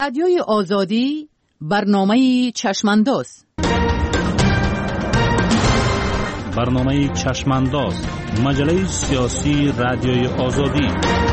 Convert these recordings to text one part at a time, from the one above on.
رادیوی آزادی برنامه چشمانداز. برنامه چشمانداز، مجله سیاسی رادیوی آزادی.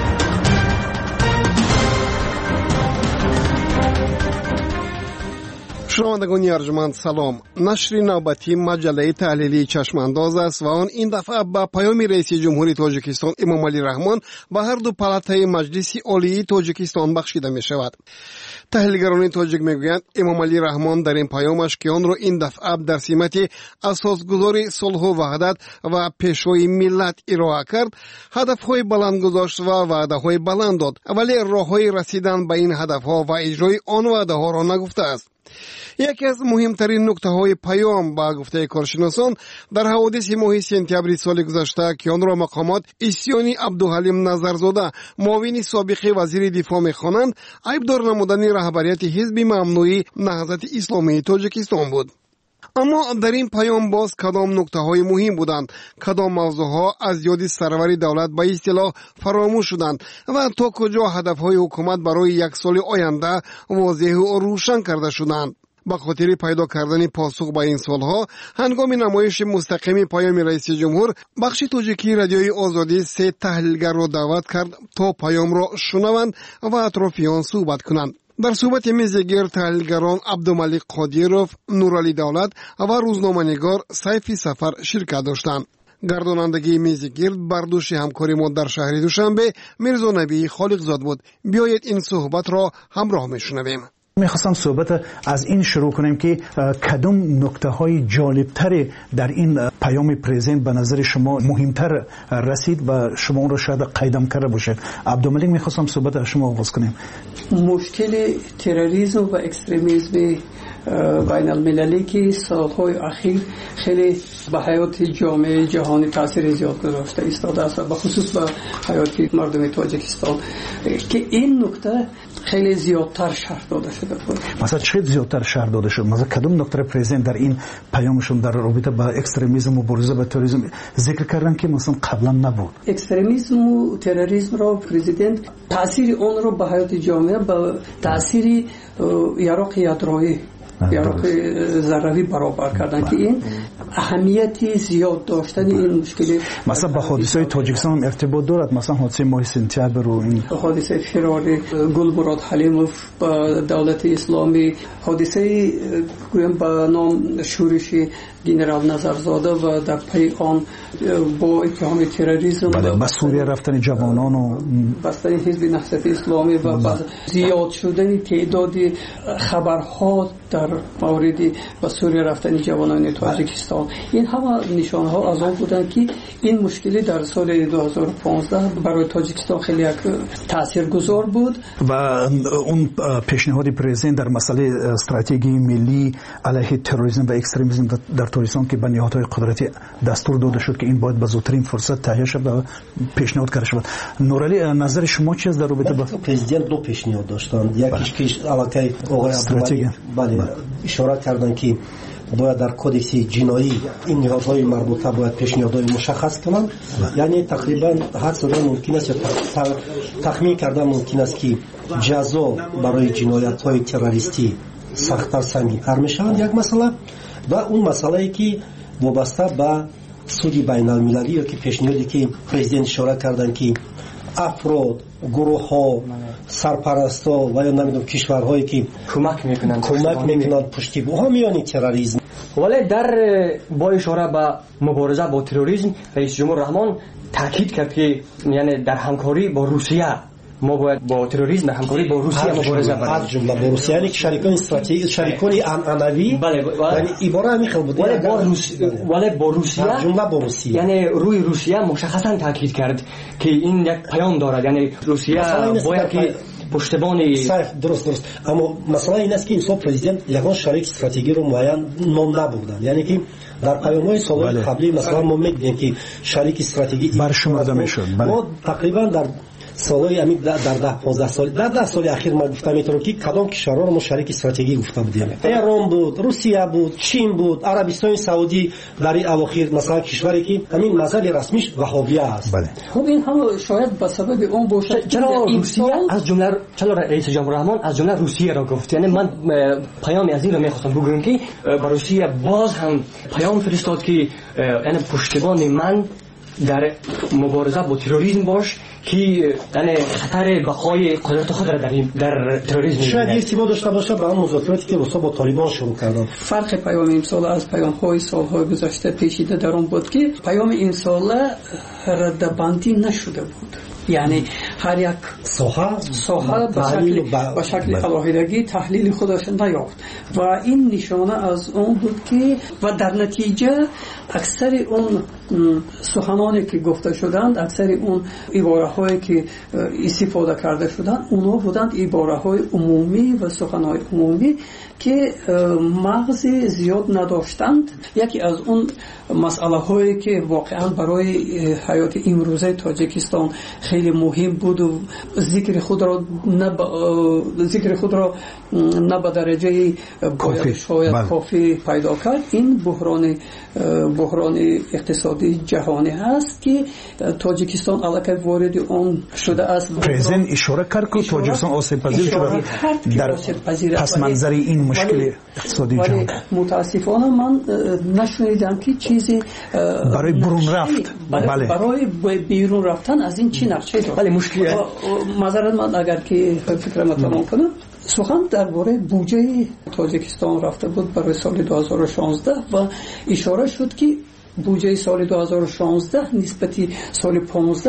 شنوندگان ارجمند سلام. نشر نوبتی مجله تحلیلی چشمانداز است و آن این دفعه با پیام رئیس جمهوری تاجیکستان امامعلی رحمان به هر دو پالاتای مجلس عالی تاجیکستان بخشیده می شود. تحلیلگران تاجیک میگویند امامعلی رحمان در این پیامش که آن را این دفعه در سمت اساسگذاری صلح و وحدت و پیشروی ملت ارائه کرد، هدفهای بلند گذاشت و وعده‌های بلند داد، ولی راههای رسیدن به این هدفها و اجرای آن وعده‌ها را نگفته است. یکی از مهمترین نکته‌های پیام با گفته کارشناسان در حوادث ماه سپتامبر سال گذشته که آن را مقامات اسیانی عبدالحلیم نظرزاده معاون سابق وزیر دفاع می‌خوانند، عیبدار نمودن رهبریت حزب ممنوعی نهضت اسلامی تاجیکستان بود. اما در این پیام باز کدام نکته‌های مهم بودند، کدام موضوعها از یاد سرور دولت به اصطلاح فراموش شدند و تا کجا هدف‌های حکومت برای یک سال آینده واضح و روشن کرده شدند. با خاطر پیدا کردن پاسخ به این سوالها، هنگام نمایش مستقیم پیام رئیس جمهور، بخش تاجیکی رادیوی آزادی 3 تحلیلگر را دعوت کرد تا پیام را شنوند و اطراف آن صحبت کنند. در صحبت میزگیر تحلیلگران عبدالملک قادیروف، نورعلی دولت و روزنامه‌نگار سیفی سفر شرکت داشتند. گردانندگی میزگیر بر دوش همکاری ما در شهر دوشنبه میرزا نبی خالقزاد بود. بیایید این صحبت را همراه میشنویم. میخواستم صحبت از این شروع کنیم که کدام نکته‌های جالبتر در این پیام پرزیدنت به نظر شما مهمتر رسید و شما اون را شاید قیدم کرده باشید. عبدالملک، میخواستم صحبت از شما آغاز کنیم. مشکل تروریسم و اکستریمیسم بین المللی که سالهای اخیر خیلی به حیات جامعه جهانی تاثیر زیاد گذاشته ایستاده است، به خصوص به حیات مردم تاجیکستان که این نکته خیلی زیادتر شرح داده شده بود. مثلا چه زیادتر شرح داده شد؟ مثلا کدام نکته پرزیدنت در این پیامشون در رابطه با اکستریمیسم و مبارزه با تروریسم ذکر کردن که مثلا قبلا نبود؟ اکستریمیسم و تروریسم را پرزیدنت تاثیر اون رو به حیات جامعه با تاثیر یراق یادرویی یراق ذروی برابر کردن که این اهمیتی زیاد داشتن این مشکل مثلا با حادثه تاجیکستان هم ارتباط دارد. مثلا حادثه ماه سپتامبر و این حادثه فرار گلمراد حلیموف با دولت اسلامی، حادثه گویم با نام شورش گنرال نظرزاده و در پی آن با اتهام تروریسم با سوریه رفتن جوانان و بستن حزب نهضت اسلامی و زیاد شدن تعداد خبرها در مورد به سوریه رفتن جوانان تاجیکستان، این همه نشانه ها از آن بودند که این مشکلی در سال 2015 برای تاجیکستان خیلی تاثیرگذار بود. و اون پیشنهاد پرزیدنت در مسئله استراتژی ملی علیه تروریسم و اکستریمیسم در تاجیکستان که به نهادهای قدرتی دستور داده شد که این باید به زودترین فرصت تهیه شود و پیشنهاد کرده شود. نورعلی، نظر شما چیست در رابطه با پرزیدنت؟ دو پیشنهاد داشتند. یکیش که علاقه آقای عبدالملک بله اشاره کردند که باید در کدکس جنایی این نهادهای مربوطه باید پیشنهادهای مشخص کنند. یعنی تقریبا حد زدن ممکن است، تخمین کردن ممکن است که جزا برای جنایت‌های تروریستی سخت‌تر، سنگین‌تر می‌شود. یک مسئله و اون مسئله‌ای که وابسته به سود بین المللی یا که پیشنهادی که پرزیدنت اشاره کردن که افراد، گروه‌ها، سرپرستا و یا نمیدونم کشورهایی که کمک میکنند پشتیبانی حامیان تروریسم. ولی در با اشاره به مبارزه با تروریسم رئیس جمهور رحمان تاکید کرد که یعنی در همکاری با روسیه ما باید با تروریسم همکاری با روسیه مبارزه کنیم. از جمله با روسیه، یعنی شریکان استراتژیک، شریکان عنعنوی، یعنی عباره همین خیلی بود. ولی با روسیه جمله با روسیه، یعنی روی روسیه مشخصا تاکید کرد که این یک پیام دارد، یعنی روسیه باید که پشتیبانی درست. اما مسئله این است که این پرزیدنت یگان شریک استراتژیکی رو معین نام نبردن. یعنی که در پیام‌های سال‌های قبلی مثلا ما می‌دیدیم که شریک استراتژیکی برشمرده می‌شد. ما تقریبا در سالهای همین در 10 سال اخیر ما گفتم میتونم که کدام کشورها رو ما شریک استراتژیک گفته بودیم. ایران بود، روسیه بود، چین بود، عربستان سعودی در این اواخر مثلا کشوری که همین مذهب رسمیش وهابیه است. خب این هم شاید به سبب اون باشه. چرا روسیه از جمله چرا رئیس جمهور رحمان از جمله روسیه را گفت؟ یعنی من پیامی از این رو میخواستم بگم که با روسیه باز هم پیام فرستاد که یعنی پشتیبان من در مبارزه با تروریسم باش که یعنی خطر بقای قدرت خود را در تروریسم شاید ارتباط داشته باشه با اون مذاکراتی که با طالبان شروع کردن. فرق پیام امسال از پیام‌های سال‌های گذشته پیچیده در اون بود که پیام این سال ردبندی نشده بود. یعنی هر یک ساحه به شکل علاهیدگی تحلیل خودش نیافت و این نشانه از اون بود که و در نتیجه اکثر اون سخنانی که گفته شدند، اکثر اون عبارهایی که استفاده کرده شدند، اونا بودند عبارهای عمومی و سخنهای عمومی که مغز زیاد نداشتند. یکی از اون مسئله هایی که واقعا برای حیات امروزه تاجیکستان خیلی مهم بود و ذکر خود را نه به درجه شاید کافی پیدا کرد، این بحران اقتصادی جهانی هست که تاجیکستان الان وارد اون شده است. پرزیدنت اشاره کرد که تاجیکستان آسیب پذیر شده در پس منظر این مشکل اقتصادی جهان. متاسفانه من نشنیدم که چیزی برای برون رفت برای بیرون رفتن از این چی نقشه داد. ولی مشکل معذرت من اگر که فکرم تمام کنم، سخن درباره بودجه تاجیکستان رفته بود برای سال 2016 و اشاره شد که بودجه سال 2016 نسبتی سال 15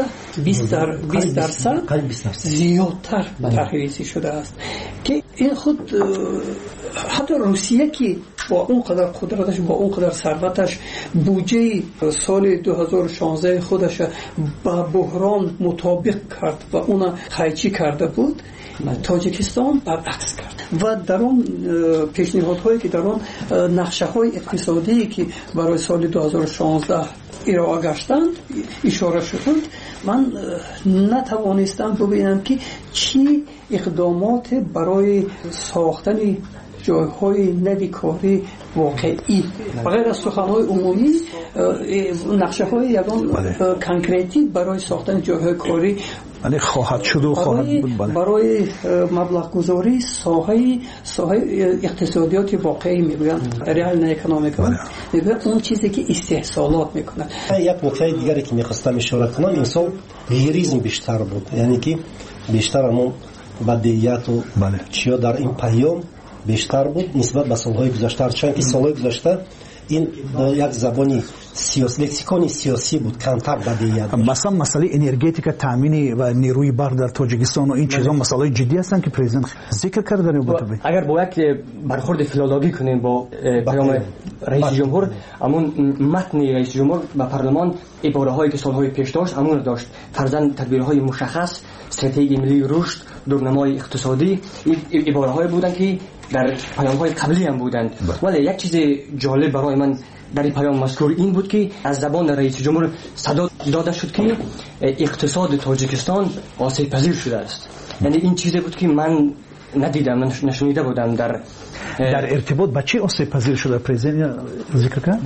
20% زیادتر تحریزی شده است که این خود حتی روسیه که با اون قدر قدرتش، با اون قدر ثروتش، بودجه سال 2016 خودش با بحران مطابق کرد و اون خیچی کرده بود، تاجیکستان برعکس کرد و در اون پیشنهادهایی که در اون نقشه های اقتصادی که برای سال 2016 ارائه گشتند اشاره شدند، من نتوانستم ببینم که چی اقدامات برای ساختن جایهای نوی کاری واقعی بغیر از سخنهای عمومی نقشه های یکان کنکریتی برای ساختن جایهای کاری ولی خواهد شد و خواهد بود. برای مبلغ گذاری ساحه اقتصادیات واقعی میگویم ریال اکونومیک میگویم اون چیزی که استحصالات میکنه. یک نکته دیگری که میخواستم اشاره کنم، این سال لیریزم بیشتر بود، یعنی که بیشتر همون بدیهیات و چیا در این پیام بیشتر بود نسبت به سالهای گذشته، چون که سالهای گذشته این با یک زبانی سیاسی، لکسیکون سیاسی بود، کمتر بدیهیات. مثلا مسئله انرژتیک، تامین و نیروی برق در تاجیکستان و این چیزا مسائل جدی هستن که پرزیدنت ذکر کرده در این. اگر با یک برخورد فیلولوژی کنیم با پیام رئیس جمهور، همون متن رئیس جمهور به پارلمان عبارهایی که سالهای پیش داشت همون رو داشت. فرضاً تدبیرهای مشخص، استراتژی ملی رشد، دورنمای اقتصادی، این عبارهایی بودند که در پیام‌های قبلی هم بودند. ولی یک چیز جالب برای من در این پیام مذکور این بود که از زبان رئیس جمهور صدا داده شد که اقتصاد تاجیکستان آسیب پذیر شده است. یعنی این چیزی بود که من ندیدم، نشنیده بودم در ارتباط با چه آسیب پذیر شده پرزیدنت ذکر کرد؟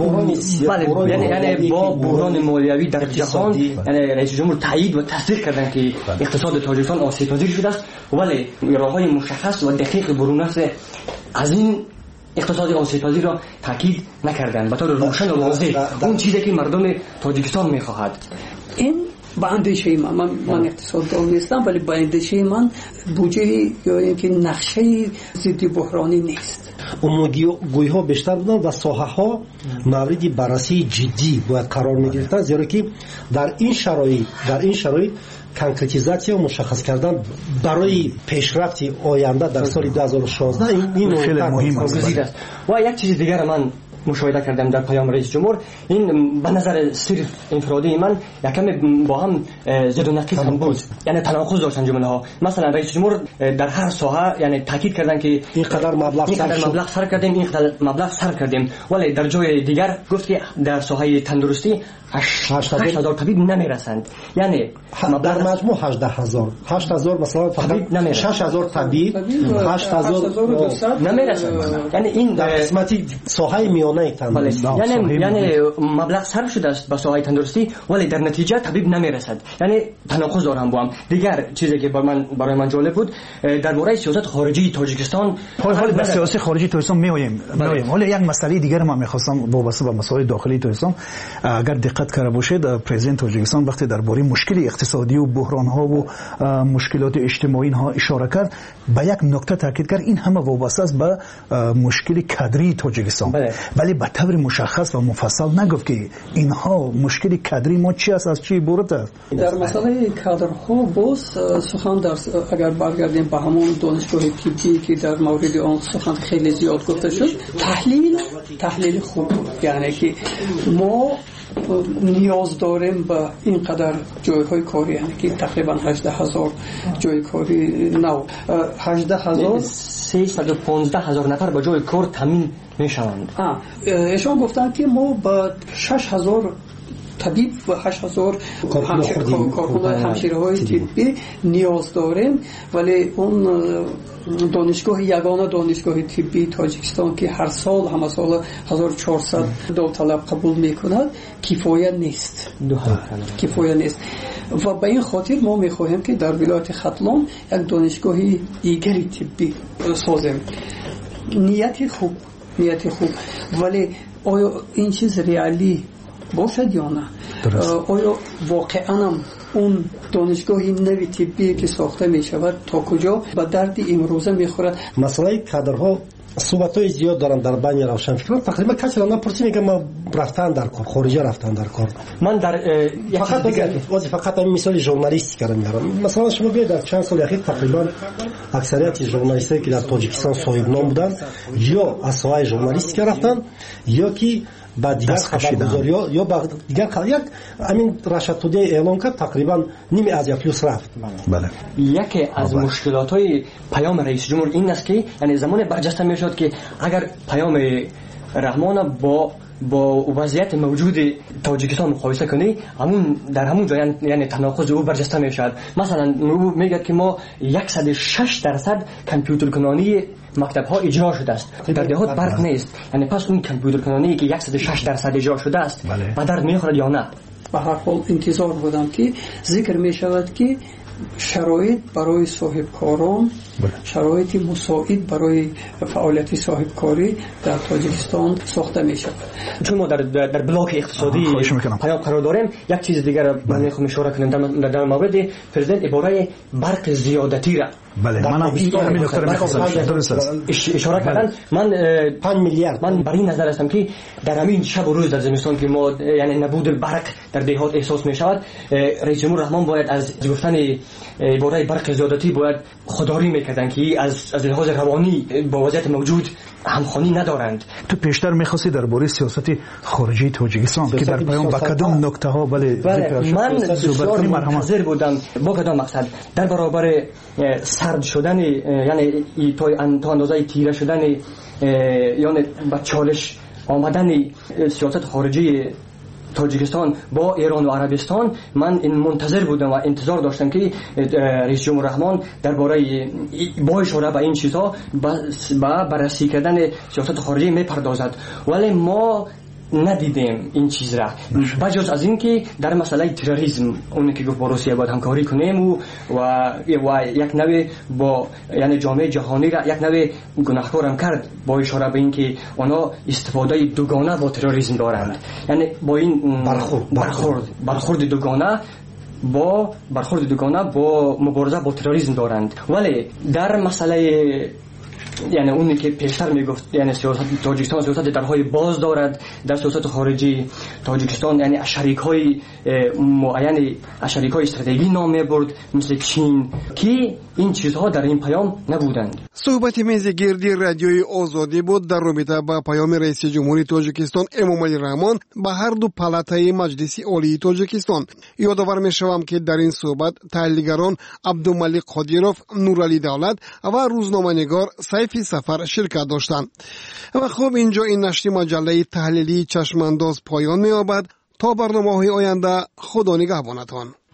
یعنی با بحران مالیوی در جهان، یعنی رئیس جمهور تایید و تصدیق کردن که اقتصاد تاجیکستان آسیب پذیر شده است، ولی راههای مشخص و دقیق برون از این اقتصاد آسیب پذیر را تاکید نکردند به طور روشن و واضح اون چیزی که مردم تاجیکستان می‌خواهد. این با اندیشه من اقتصاددان نیستم، ولی با اندیشه من بودجه یا اینکه نقشه ضد بحرانی نیست. عمومی ها بیشتر بودن و ساحه ها مورد بررسی جدی باید قرار می‌گرفتند، زیرا که در این شرایط کنکرتیزاسیون و مشخص کردن برای پیشرفت آینده در سال 2016 این خیلی مهم است. و یک چیز دیگر من مشاهده کردم در پیام رئیس جمهور، این به نظر صرف انفرادی من یکم با هم زد و نقیض هم بود، یعنی تناقض داشتن جمله ها. مثلا رئیس جمهور در هر ساحه یعنی تاکید کردن که اینقدر مبلغ صرف کردیم، اینقدر مبلغ صرف کردیم، ولی در جای دیگر گفت که در ساحه تندرستی 8000 طبیب نمیرسند، یعنی در مجموع 8000 مثلا فقط 6000 طبیب 8000 نمیرسند، یعنی این در قسمتی ساحه میانه تندرستی، یعنی مبلغ صرف شده است به ساحه تندرستی ولی در نتیجه طبیب نمیرسد، یعنی تناقض دارم با هم. دیگر چیزی که برای من جالب بود درباره سیاست خارجی تاجیکستان، حالا به سیاست خارجی تاجیکستان میایم. حالا یک مسئله دیگر ما می‌خواستم وابسته به مسائل داخلی تاجیکستان، اگر دقت کرده باشید پرزیدنت تاجیکستان وقتی درباره مشکل اقتصادی و بحران‌ها و مشکلات اجتماعی ها اشاره کرد، به یک نکته تاکید کرد این همه وابسته است به مشکل کادری تاجیکستان، ولی به طور مشخص و مفصل نگفت که اینها مشکل کادری ما چی است، از چی عبارت است. در مسئله کادرها باز سخن در اگر برگردیم به همون دانشگاه طبی که در مورد آن سخن خیلی زیاد گفته شد، تحلیل خوب بود، یعنی که ما نیاز داریم به اینقدر جایهای کاری، یعنی که تقریبا 18000 جای کاری نو 315,000 نفر به جای کار تامین میشوند. ایشان گفتن که ما با 6000 طبیب و 8000 کارکنان همشیره‌های طبی نیاز داریم، ولی اون یگانه دانشگاه طبی تاجیکستان که هر سال همه سال 1400 داوطلب قبول میکند کفایت نیست. و به این خاطر ما میخواهیم که در ولایت ختلان یک دانشگاه دیگری طبی سازیم. نیت خوب، ولی آیا این چیز ریالی باشد یا نه؟ آیا واقعا اون دانشگاهی نوی طبی که ساخته می شود تا کجا به درد امروزه می خورد؟ مسئله کادرها صحبت‌های زیاد دارن در بین روشنفکران. تقریبا کسی را نپرسی میگه ما رفتن در کار، خارجی رفتن در کار. من در فقط این مثال ژورنالیستی کردم میارم. مثلا شما بیاید در چند سال اخیر تقریبا اکثریت ژورنالیستایی که در تاجیکستان صاحب نام بودن یا از ساحه ژورنالیستی رفتن یا که با دیگر خبرگزاری یا با دیگر یک همین رشد توده اعلام کرد تقریبا نیمه از فلوس رفت. بله. یکی از مشکلات‌های پیام رئیس جمهور این است که یعنی زمان برجسته میشد که اگر پیام رحمان با وضعیت موجود تاجیکستان مقایسه کنی در همون جای یعنی تناقض او برجسته میشد. مثلا او میگه که ما 106% کامپیوتر کنانی مکتب ها اجرا شده است، در دهات برق نیست، یعنی پس اون کامپیوتر کنانی که 106% اجرا شده است به درد میخورد یا نه؟ به هر حال انتظار بودم که ذکر می شود که شرایط برای صاحبکاران، شرایط مساعد برای فعالیت صاحبکاری در تاجیکستان ساخته می شود. چون ما در بلاک اقتصادی پیام قرار داریم. یک چیز دیگر من میخوام اشاره کنم در مورد پرزیدنت عباره برق زیادتی را منم همین نکته رو می‌خواستم اشاره کردن. من 5 میلیارد من بر این نظر هستم که در همین شب و روز در زمستان که ما یعنی نبود برق در دهات احساس می‌شود، رئیس جمهور رحمان باید از گفتن عباره برق زیادتی باید خودداری می‌کردن که از لحاظ روانی با وضعیت موجود همخوانی ندارند. تو پیشتر می‌خواستی درباره سیاست خارجی تاجیکستان که در پیام با کدام نکته‌ها من بسیار منتظر بودم با کدام مقصد در برابر سرد شدن یعنی تا اندازه تیره شدن یعنی با چالش آمدن سیاست خارجی تاجیکستان با ایران و عربستان، من این منتظر بودم و انتظار داشتم که رئیس جمهور رحمان درباره با اشاره به این چیزها با بررسی کردن سیاست خارجی میپردازد، ولی ما ندیدیم این چیز را. بجز از این که در مسئله تروریسم اون که گفت با روسیه باید همکاری کنیم و یک نوع با یعنی جامعه جهانی را یک نوع گناهکارم کرد با اشاره به این که آنها استفاده دوگانه با تروریسم دارند، یعنی با این برخورد دوگانه با مبارزه با تروریسم دارند. ولی در مسئله یعنی اونی که پیشتر میگفت یعنی سیاست تاجیکستان سیاست درهای باز دارد در سیاست خارجی تاجیکستان، یعنی شریک‌های معین شریک‌های استراتژیکی نام میبرد مثل چین که این چیزها در این پیام نبودند. صحبت میز گردی رادیوی آزادی بود در رابطه با پیام رئیس جمهوری تاجیکستان امامعلی رحمان به هر دو پالاتای مجلس عالی تاجیکستان. یادآور میشوم که در این صحبت تحلیلگران عبدالملک قادیروف، نورعلی دولت و روزنامه‌نگار سیف سفر شرکت داشتند. و خب اینجا این نشر مجله تحلیلی چشمانداز پایان می‌یابد. تا برنامه‌های آینده خدا نگهبانتان.